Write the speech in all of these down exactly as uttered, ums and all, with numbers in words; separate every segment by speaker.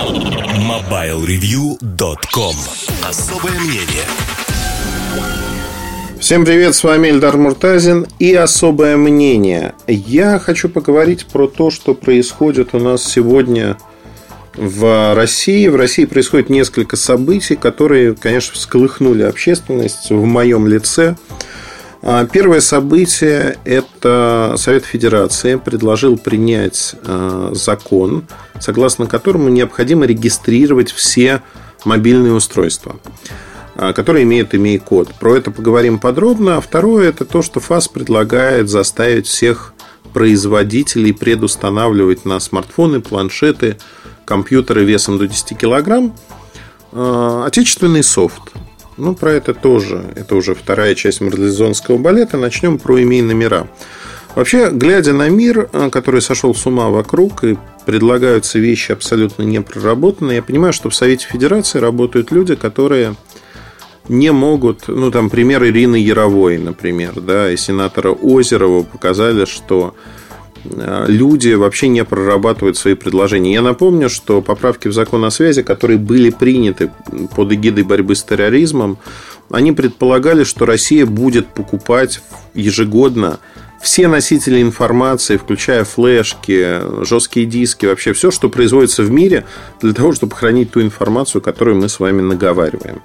Speaker 1: мобайл ревью точка ком. Особое мнение.
Speaker 2: Всем привет, с вами Эльдар Муртазин и особое мнение. Я хочу поговорить про то, что происходит у нас сегодня в России. В России происходит несколько событий, которые, конечно, всколыхнули общественность в моем лице. Первое событие – это Совет Федерации предложил принять закон, согласно которому необходимо регистрировать все мобильные устройства, которые имеют имей код. Про это поговорим подробно. А второе – это то, что ФАС предлагает заставить всех производителей предустанавливать на смартфоны, планшеты, компьютеры весом до десяти килограмм отечественный софт. Ну, про это тоже. Это уже вторая часть марлезонского балета. Начнем про имей номера. Вообще, глядя на мир, который сошел с ума вокруг, и предлагаются вещи абсолютно непроработанные, я понимаю, что в Совете Федерации работают люди, которые не могут... Ну, там, пример Ирины Яровой, например, да, и сенатора Озерова показали, что люди вообще не прорабатывают свои предложения. Я напомню, что поправки в закон о связи, которые были приняты под эгидой борьбы с терроризмом, они предполагали, что Россия будет покупать ежегодно все носители информации, включая флешки, жесткие диски, вообще все, что производится в мире, для того, чтобы хранить ту информацию, которую мы с вами наговариваем.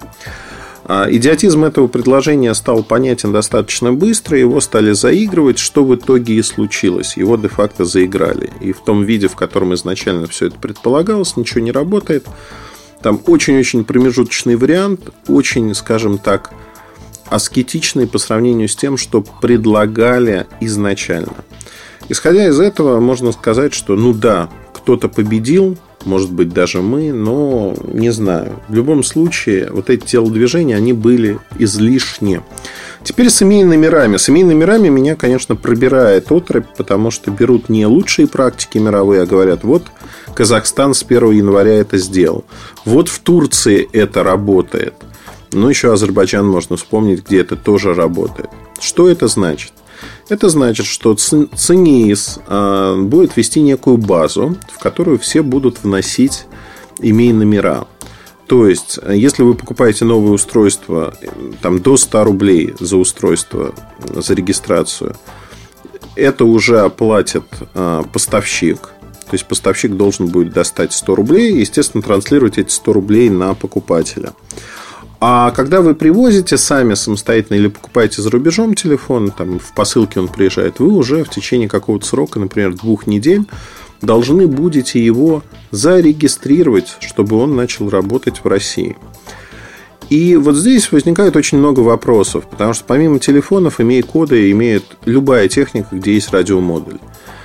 Speaker 2: Идиотизм этого предложения стал понятен достаточно быстро. Его стали заигрывать, что в итоге и случилось. Его де-факто заиграли. И в том виде, в котором изначально все это предполагалось, ничего не работает. Там очень-очень промежуточный вариант. Очень, скажем так, аскетичный по сравнению с тем, что предлагали изначально. Исходя из этого, можно сказать, что ну да, кто-то победил. Может быть, даже мы, но не знаю. В любом случае, вот эти телодвижения, они были излишни. Теперь с имей номерами. С имей номерами меня, конечно, пробирает отрыбь, потому что берут не лучшие практики мировые, а говорят, вот Казахстан с первого января это сделал. Вот в Турции это работает. Ну, еще Азербайджан можно вспомнить, где это тоже работает. Что это значит? Это значит, что ЦНИИС будет вести некую базу, в которую все будут вносить имей номера. То есть, если вы покупаете новое устройство там, до ста рублей за устройство, за регистрацию, это уже оплатит поставщик. То есть, поставщик должен будет достать сто рублей и, естественно, транслировать эти сто рублей на покупателя. А когда вы привозите сами самостоятельно или покупаете за рубежом телефон, там в посылке он приезжает, вы уже в течение какого-то срока, например, двух недель, должны будете его зарегистрировать, чтобы он начал работать в России. И вот здесь возникает очень много вопросов, потому что помимо телефонов, имей коды, имеет любая техника, где есть радиомодуль.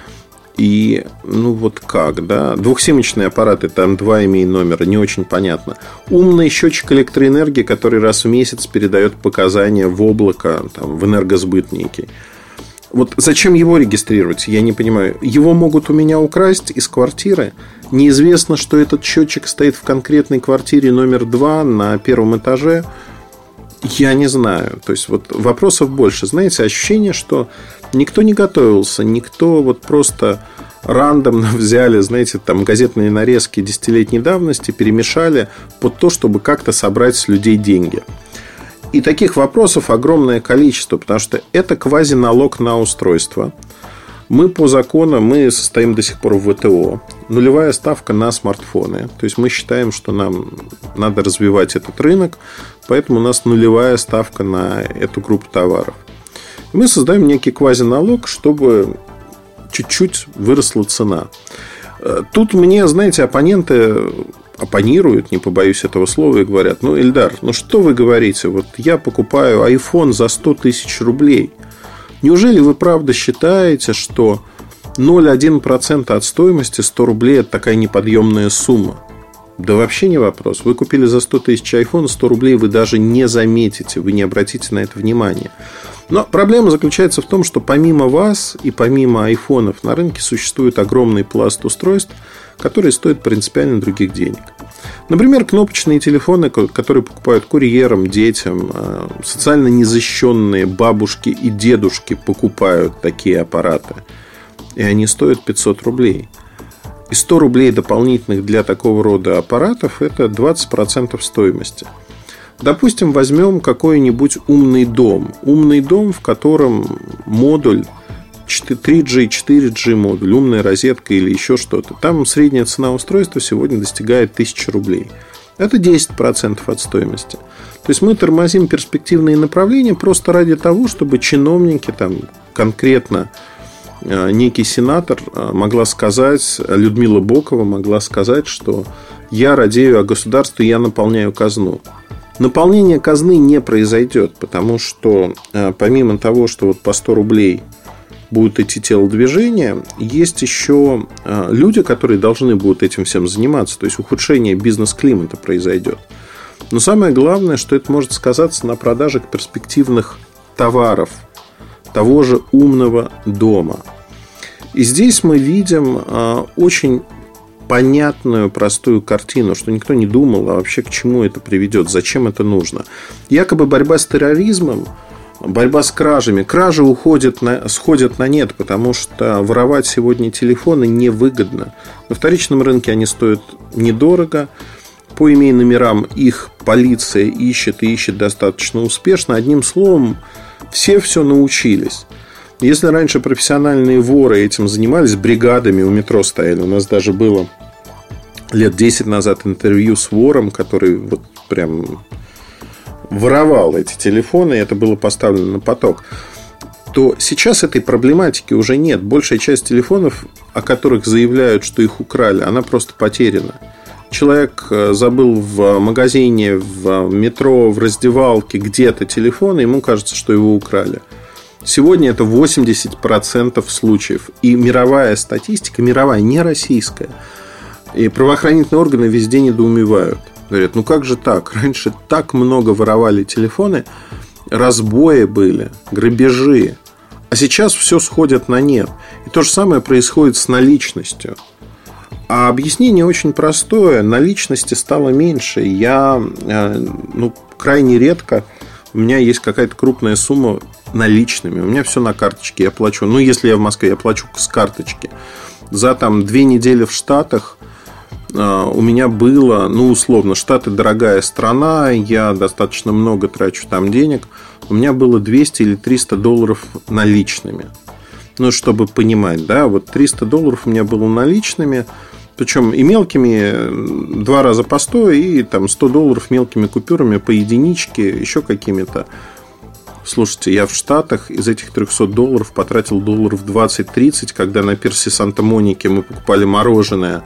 Speaker 2: И, ну вот как, да, двухсимочные аппараты, там два имей номера, не очень понятно. Умный счетчик электроэнергии, который раз в месяц передает показания в облако, там, в энергосбыт некий. Вот зачем его регистрировать, я не понимаю. Его могут у меня украсть из квартиры. Неизвестно, что этот счетчик стоит в конкретной квартире номер два на первом этаже. Я не знаю. То есть, вот вопросов больше. Знаете, ощущение, что никто не готовился, никто вот просто рандомно взяли, знаете, там газетные нарезки десятилетней давности, перемешали под то, чтобы как-то собрать с людей деньги. И таких вопросов огромное количество, потому что это квазиналог на устройство. Мы по закону, мы состоим до сих пор в ВТО. Нулевая ставка на смартфоны. То есть, мы считаем, что нам надо развивать этот рынок. Поэтому у нас нулевая ставка на эту группу товаров. Мы создаем некий квазиналог, чтобы чуть-чуть выросла цена. Тут мне, знаете, оппоненты оппонируют, не побоюсь этого слова, и говорят: ну, Эльдар, ну что вы говорите? Вот я покупаю iPhone за сто тысяч рублей. Неужели вы правда считаете, что ноль целых одна десятая процента от стоимости сто рублей – это такая неподъемная сумма? Да вообще не вопрос. Вы купили за сто тысяч iPhone, сто рублей вы даже не заметите, вы не обратите на это внимания. Но проблема заключается в том, что помимо вас и помимо айфонов на рынке существует огромный пласт устройств, которые стоят принципиально других денег. Например, кнопочные телефоны, которые покупают курьерам, детям, социально незащищенные бабушки и дедушки покупают такие аппараты. И они стоят пятьсот рублей. И сто рублей дополнительных для такого рода аппаратов – это двадцать процентов стоимости. Допустим, возьмем какой-нибудь умный дом. Умный дом, в котором модуль три джи, четыре джи модуль, умная розетка или еще что-то. Там средняя цена устройства сегодня достигает тысячи рублей. Это десять процентов от стоимости. То есть мы тормозим перспективные направления просто ради того, чтобы чиновники, там, конкретно некий сенатор могла сказать, Людмила Бокова могла сказать, что я радею о государстве, я наполняю казну. Наполнение казны не произойдет, потому что помимо того, что вот по сто рублей будут идти телодвижения, есть еще люди, которые должны будут этим всем заниматься. То есть ухудшение бизнес-климата произойдет. Но самое главное, что это может сказаться на продаже перспективных товаров того же умного дома. И здесь мы видим очень понятную, простую картину, что никто не думал, а вообще к чему это приведет, зачем это нужно. Якобы борьба с терроризмом, борьба с кражами. Кражи уходят на, сходят на нет, потому что воровать сегодня телефоны невыгодно. На вторичном рынке они стоят недорого. По и эм эй номерам их полиция ищет и ищет достаточно успешно. Одним словом, все все научились. Если раньше профессиональные воры этим занимались, бригадами у метро стояли. У нас даже было лет десять назад интервью с вором, который вот прям воровал эти телефоны, и это было поставлено на поток. То сейчас этой проблематики уже нет. Большая часть телефонов, о которых заявляют, что их украли, она просто потеряна. Человек забыл в магазине, в метро, в раздевалке где-то телефон, и ему кажется, что его украли. Сегодня это восемьдесят процентов случаев. И мировая статистика, мировая, не российская. И правоохранительные органы везде недоумевают. Говорят, ну как же так? Раньше так много воровали телефоны, разбои были, грабежи. А сейчас все сходит на нет. И то же самое происходит с наличностью. А объяснение очень простое. Наличности стало меньше. Я ну, крайне редко, у меня есть какая-то крупная сумма наличными. У меня все на карточке, я плачу. Ну, если я в Москве, я плачу с карточки. За там две недели в Штатах у меня было, ну, условно, Штаты дорогая страна, я достаточно много трачу там денег. У меня было двести или триста долларов наличными. Ну, чтобы понимать, да, вот триста долларов у меня было наличными. Причем и мелкими два раза по сто, и там сто долларов мелкими купюрами по единичке, еще какими-то. Слушайте, я в Штатах из этих трехсот долларов потратил долларов двадцать-тридцать, когда на пирсе Санта-Моники мы покупали мороженое.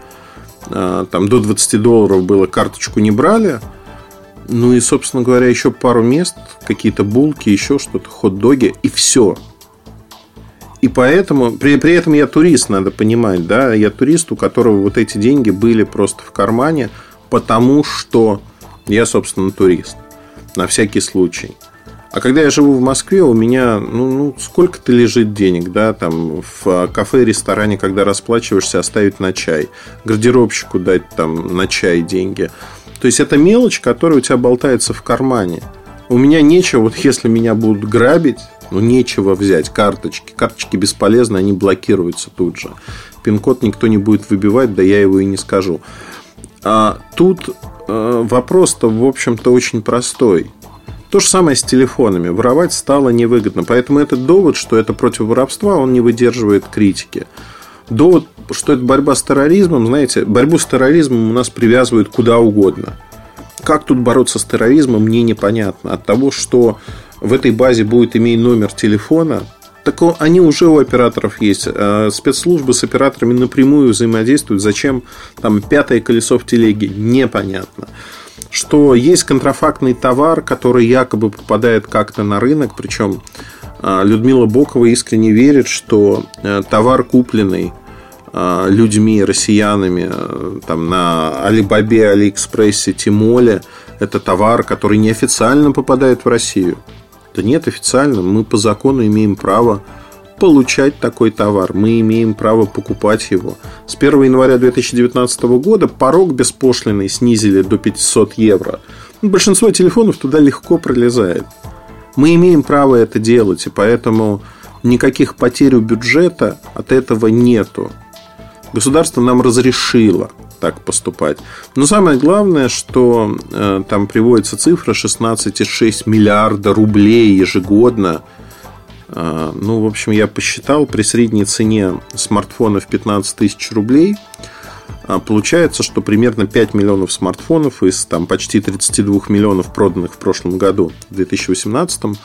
Speaker 2: Там до двадцати долларов было, карточку не брали. Ну и, собственно говоря, еще пару мест, какие-то булки, еще что-то, хот-доги, и все. И поэтому, при, при этом я турист, надо понимать, да, я турист, у которого вот эти деньги были просто в кармане, потому что я, собственно, турист, на всякий случай. А когда я живу в Москве, у меня, ну, ну сколько-то лежит денег, да, там в кафе, ресторане, когда расплачиваешься, оставить на чай, гардеробщику дать там на чай деньги. То есть это мелочь, которая у тебя болтается в кармане. У меня нечего, вот если меня будут грабить, ну нечего взять, карточки. Карточки бесполезны, они блокируются тут же. Пин-код никто не будет выбивать, да я его и не скажу. А тут э, вопрос-то, в общем-то, очень простой. То же самое с телефонами. Воровать стало невыгодно. Поэтому этот довод, что это против воровства, он не выдерживает критики. Довод, что это борьба с терроризмом, знаете, борьбу с терроризмом у нас привязывают куда угодно. Как тут бороться с терроризмом, мне непонятно. От того, что в этой базе будет иметь номер телефона, так они уже у операторов есть. Спецслужбы с операторами напрямую взаимодействуют. Зачем там пятое колесо в телеге, непонятно. Что есть контрафактный товар, который якобы попадает как-то на рынок. Причем Людмила Бокова искренне верит, что товар, купленный людьми, россиянами там, на Алибабе, Алиэкспрессе, Тимоле, это товар, который неофициально попадает в Россию. Да нет, официально. Мы по закону имеем право получать такой товар. Мы имеем право покупать его. С первого января две тысячи девятнадцатого года порог беспошлиный снизили до пятьсот евро. Большинство телефонов туда легко пролезает. Мы имеем право это делать, и поэтому никаких потерь у бюджета от этого нету. Государство нам разрешило так поступать. Но самое главное, что э, там приводится цифра шестнадцать целых шесть десятых миллиарда рублей ежегодно. Э, ну, в общем, я посчитал, при средней цене смартфонов пятнадцать тысяч рублей э, получается, что примерно пять миллионов смартфонов из там, почти тридцать два миллионов проданных в прошлом году, в две тысячи восемнадцатом,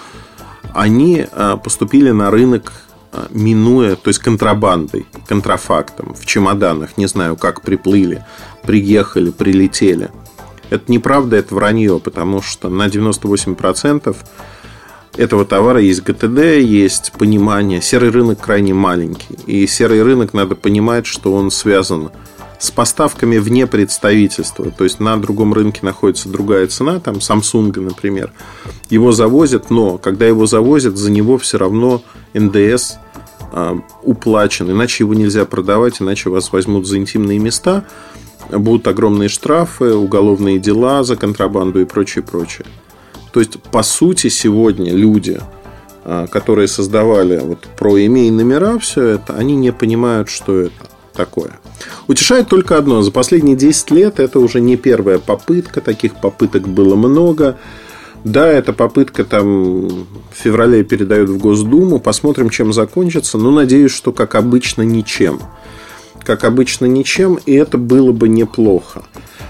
Speaker 2: они э, поступили на рынок, минуя, то есть контрабандой, контрафактом, в чемоданах, не знаю, как приплыли, приехали, прилетели. Это неправда, это вранье, потому что на девяносто восемь процентов этого товара есть ГТД, есть понимание. Серый рынок крайне маленький, и серый рынок, надо понимать, что он связан с поставками вне представительства. То есть на другом рынке находится другая цена, там Samsung, например. Его завозят, но когда его завозят, за него все равно эн дэ эс а, уплачен. Иначе его нельзя продавать, иначе вас возьмут за интимные места. Будут огромные штрафы, уголовные дела за контрабанду и прочее, прочее. То есть, по сути, сегодня люди, а, которые создавали вот про имей номера, все это, они не понимают, что это такое. Утешает только одно: за последние десять лет это уже не первая попытка. Таких попыток было много. Да, эта попытка там в феврале передают в Госдуму. Посмотрим, чем закончится. Но надеюсь, что, как обычно, ничем. Как обычно, ничем. И это было бы неплохо.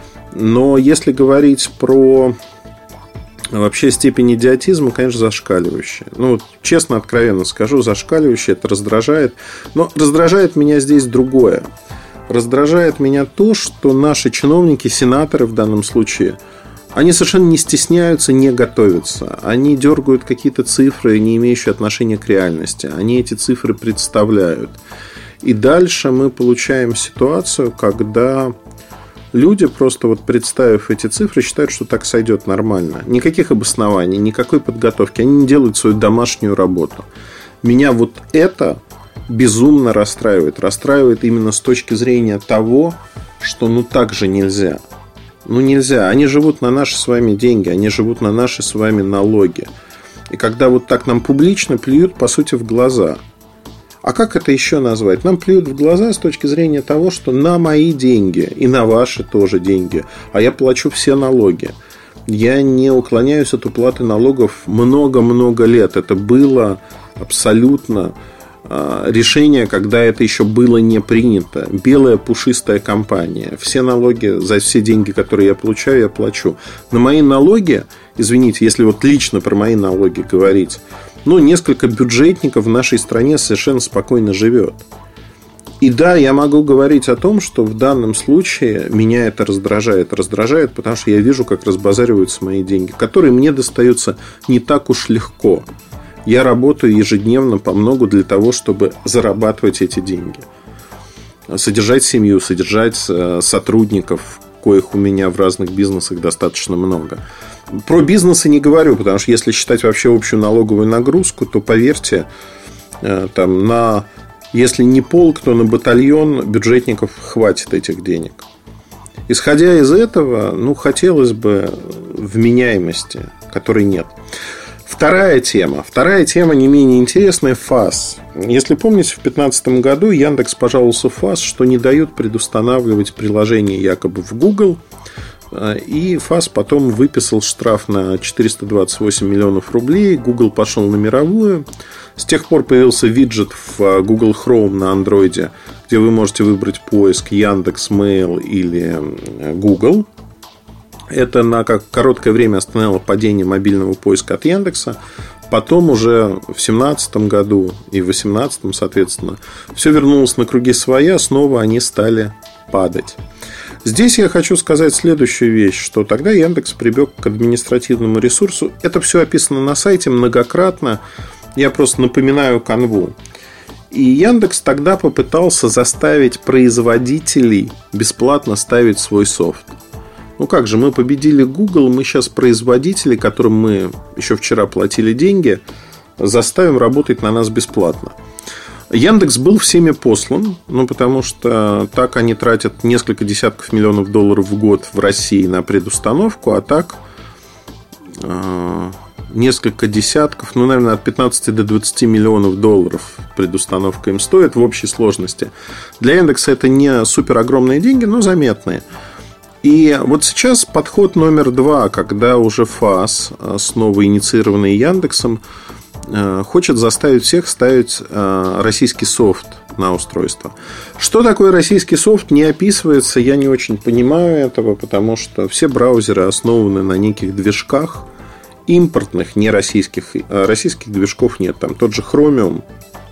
Speaker 2: Но если говорить про вообще степень идиотизма, конечно, зашкаливающая. Ну, вот, честно, откровенно скажу, зашкаливающая. Это раздражает. Но раздражает меня здесь другое. Раздражает меня то, что наши чиновники, сенаторы в данном случае, они совершенно не стесняются, не готовятся. Они дергают какие-то цифры, не имеющие отношения к реальности. Они эти цифры представляют. И дальше мы получаем ситуацию, когда люди, просто вот представив эти цифры, считают, что так сойдет нормально. Никаких обоснований, никакой подготовки. Они не делают свою домашнюю работу. Меня вот это безумно расстраивает. Расстраивает именно с точки зрения того, что ну так же нельзя. Ну нельзя. Они живут на наши с вами деньги. Они живут на наши с вами налоги. И когда вот так нам публично плюют, по сути, в глаза. А как это еще назвать? Нам плюют в глаза с точки зрения того, что на мои деньги и на ваши тоже деньги. А я плачу все налоги. Я не уклоняюсь от уплаты налогов много-много лет. Это было абсолютно решение, когда это еще было не принято. Белая пушистая компания. Все налоги за все деньги, которые я получаю, я плачу. На мои налоги, извините, если вот лично про мои налоги говорить, ну, несколько бюджетников в нашей стране совершенно спокойно живет. И да, я могу говорить о том, что в данном случае меня это раздражает. Раздражает, потому что я вижу, как разбазариваются мои деньги, которые мне достаются не так уж легко. Я работаю ежедневно по много для того, чтобы зарабатывать эти деньги. Содержать семью, содержать сотрудников, коих у меня в разных бизнесах достаточно много. Про бизнесы не говорю, потому что если считать вообще общую налоговую нагрузку, то, поверьте, там на, если не полк, то на батальон бюджетников хватит этих денег. Исходя из этого, ну, хотелось бы вменяемости, которой нет. Вторая тема. Вторая тема не менее интересная – ФАС. Если помните, в две тысячи пятнадцатом году Яндекс пожаловался в ФАС, что не дают предустанавливать приложение якобы в Google. И ФАС потом выписал штраф на четыреста двадцать восемь миллионов рублей. Google пошел на мировую. С тех пор появился виджет в Google Chrome на Android, где вы можете выбрать поиск Яндекс.Mail или Google. Это на короткое время остановило падение мобильного поиска от Яндекса. Потом уже в две тысячи семнадцатом году и в две тысячи восемнадцатом, соответственно, все вернулось на круги своя. Снова они стали падать. Здесь я хочу сказать следующую вещь, что тогда Яндекс прибег к административному ресурсу. Это все описано на сайте многократно. Я просто напоминаю канву. И Яндекс тогда попытался заставить производителей бесплатно ставить свой софт. Ну как же, мы победили Google, мы сейчас производителей, которым мы еще вчера платили деньги, заставим работать на нас бесплатно. Яндекс был всеми послан, ну, потому что так они тратят несколько десятков миллионов долларов в год в России на предустановку, а так э, несколько десятков, ну, наверное, от пятнадцати до двадцати миллионов долларов предустановка им стоит в общей сложности. Для Яндекса это не супер огромные деньги, но заметные. И вот сейчас подход номер два, когда уже ФАС, снова инициированный Яндексом, хочет заставить всех ставить российский софт на устройство. Что такое российский софт, не описывается. Я не очень понимаю этого, потому что все браузеры основаны на неких движках импортных, не российских. Российских движков нет. Там тот же Chromium.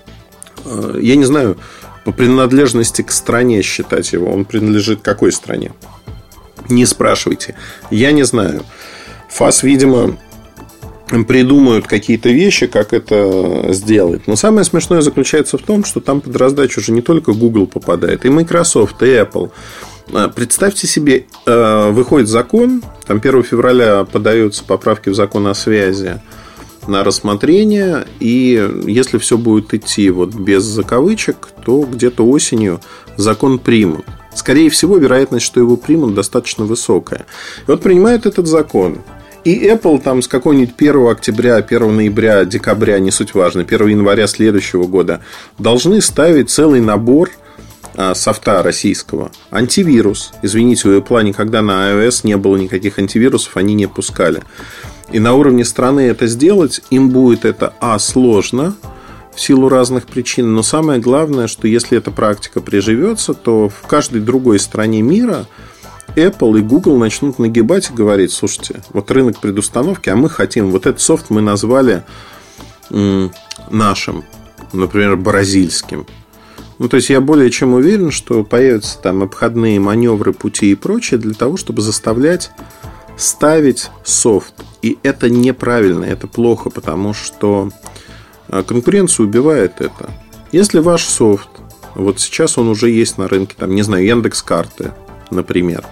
Speaker 2: Я не знаю, по принадлежности к стране считать его. Он принадлежит какой стране? Не спрашивайте. Я не знаю. ФАС, видимо, придумают какие-то вещи, как это сделать. Но самое смешное заключается в том, что там под раздачу уже не только Google попадает, и Microsoft, и Apple. Представьте себе, выходит закон, там первого февраля подаются поправки в закон о связи на рассмотрение, и если все будет идти вот без закавычек, то где-то осенью закон примут. Скорее всего, вероятность, что его примут, достаточно высокая. И вот принимают этот закон. И Apple там с какого-нибудь первого октября, первого ноября, декабря, не суть важно, первого января следующего года должны ставить целый набор а, софта российского. Антивирус. Извините, у Apple никогда на iOS не было никаких антивирусов, они не пускали. И на уровне страны это сделать, им будет это, а, сложно, в силу разных причин. Но самое главное, что если эта практика приживется, то в каждой другой стране мира Apple и Google начнут нагибать и говорить: слушайте, вот рынок предустановки, а мы хотим, вот этот софт мы назвали м- нашим, например, бразильским. Ну, то есть я более чем уверен, что появятся там обходные маневры, пути и прочее для того, чтобы заставлять ставить софт. И это неправильно, это плохо, потому что конкуренция убивает это. Если ваш софт, вот сейчас он уже есть на рынке, там, не знаю, Яндекс.Карты, например.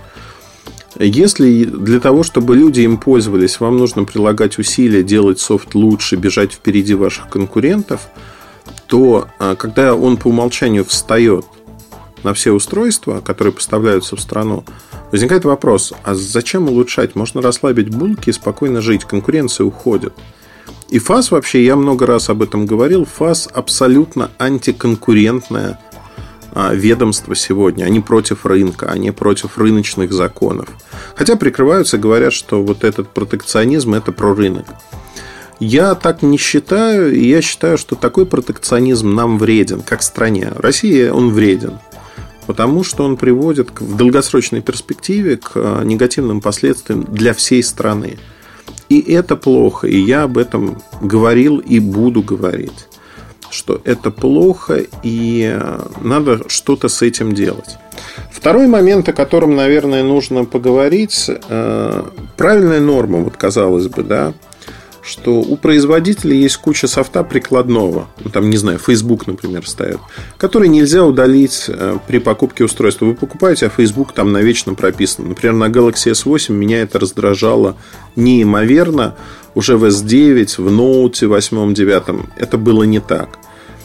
Speaker 2: Если для того, чтобы люди им пользовались, вам нужно прилагать усилия, делать софт лучше, бежать впереди ваших конкурентов, то когда он по умолчанию встает на все устройства, которые поставляются в страну, возникает вопрос: а зачем улучшать? Можно расслабить булки и спокойно жить. Конкуренция уходит. И ФАС вообще, я много раз об этом говорил, ФАС абсолютно антиконкурентное ведомство сегодня. Они против рынка, они против рыночных законов. Хотя прикрываются, говорят, что вот этот протекционизм – это про рынок. Я так не считаю, и я считаю, что такой протекционизм нам вреден, как стране. России он вреден, потому что он приводит в долгосрочной перспективе к негативным последствиям для всей страны. И это плохо, и я об этом говорил и буду говорить, что это плохо, и надо что-то с этим делать. Второй момент, о котором, наверное, нужно поговорить, правильная норма, вот казалось бы, да, что у производителей есть куча софта прикладного, ну, там, не знаю, Facebook, например, ставят, который нельзя удалить при покупке устройства. Вы покупаете, а Facebook там навечно прописан. Например, на Galaxy эс восемь меня это раздражало неимоверно. Уже в эс девять, в Note восемь, девять это было не так.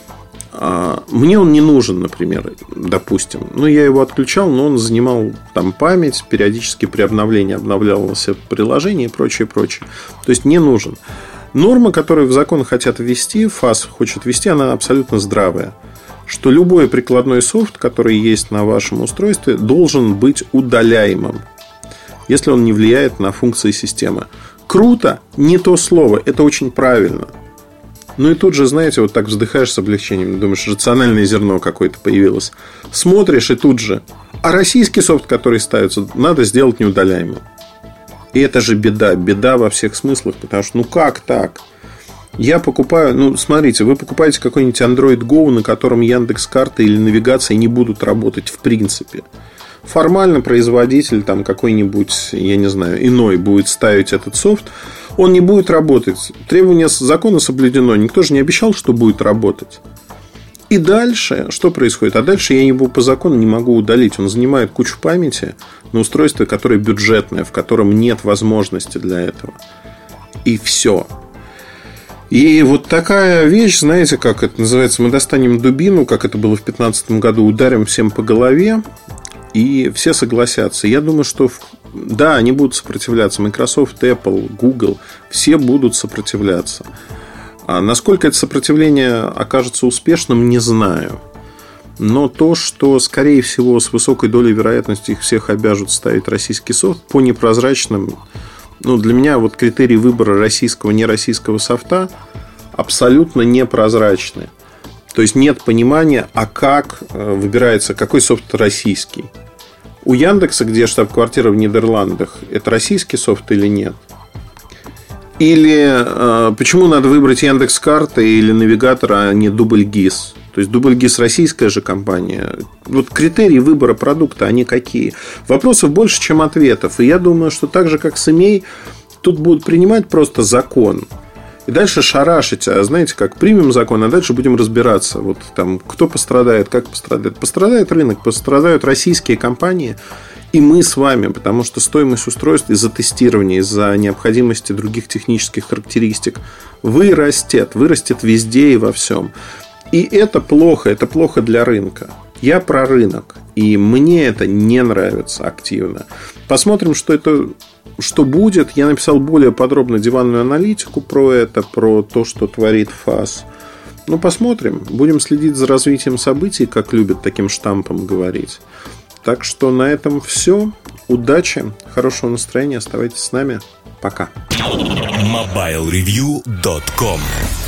Speaker 2: Мне он не нужен, например, допустим. Ну, я его отключал, но он занимал там память, периодически при обновлении обновлялось приложение и прочее, прочее. То есть не нужен. Норма, которую в закон хотят ввести, ФАС хочет ввести, она абсолютно здравая. Что любой прикладной софт, который есть на вашем устройстве, должен быть удаляемым, если он не влияет на функции системы. Круто, не то слово, это очень правильно. Ну и тут же, знаете, вот так вздыхаешь с облегчением, думаешь, рациональное зерно какое-то появилось. Смотришь, и тут же: а российский софт, который ставится, надо сделать неудаляемым. И это же беда, беда во всех смыслах. Потому что, ну как так? Я покупаю, ну смотрите, вы покупаете какой-нибудь Android Go, на котором Яндекс.Карты или навигация не будут работать в принципе. Формально производитель там какой-нибудь, я не знаю, иной будет ставить этот софт, он не будет работать. Требование закона соблюдено. Никто же не обещал, что будет работать. И дальше, что происходит? А дальше я его по закону не могу удалить. Он занимает кучу памяти на устройстве, которое бюджетное, в котором нет возможности для этого. И все. И вот такая вещь, знаете, как это называется, мы достанем дубину, как это было в две тысячи пятнадцатом году, ударим всем по голове, и все согласятся. Я думаю, что Да, они будут сопротивляться. Microsoft, Apple, Google, все будут сопротивляться. А насколько это сопротивление окажется успешным, не знаю. Но то, что, скорее всего, с высокой долей вероятности их всех обяжут ставить российский софт по непрозрачным, ну, для меня вот критерий выбора российского, нероссийского софта абсолютно непрозрачны. То есть нет понимания, а как выбирается, какой софт российский. У Яндекса, где штаб-квартира в Нидерландах, это российский софт или нет? Или э, почему надо выбрать Яндекс.Карты или навигатор, а не Дубльгиз? То есть Дубльгиз российская же компания. Вот критерии выбора продукта, они какие? Вопросов больше, чем ответов. И я думаю, что так же, как с ИМЕЙ, тут будут принимать просто закон. И дальше шарашить. А знаете как? Примем закон, а дальше будем разбираться. Вот там, кто пострадает, как пострадает. Пострадает рынок, пострадают российские компании. И мы с вами, потому что стоимость устройств из-за тестирования, из-за необходимости других технических характеристик вырастет. Вырастет везде и во всем. И это плохо, это плохо для рынка. Я про рынок. И мне это не нравится активно. Посмотрим, что это, что будет. Я написал более подробно диванную аналитику про это, про то, что творит ФАС. Ну, посмотрим. Будем следить за развитием событий, как любят таким штампом говорить. Так что на этом все. Удачи, хорошего настроения. Оставайтесь с нами. Пока.
Speaker 1: мобайл ревью точка ком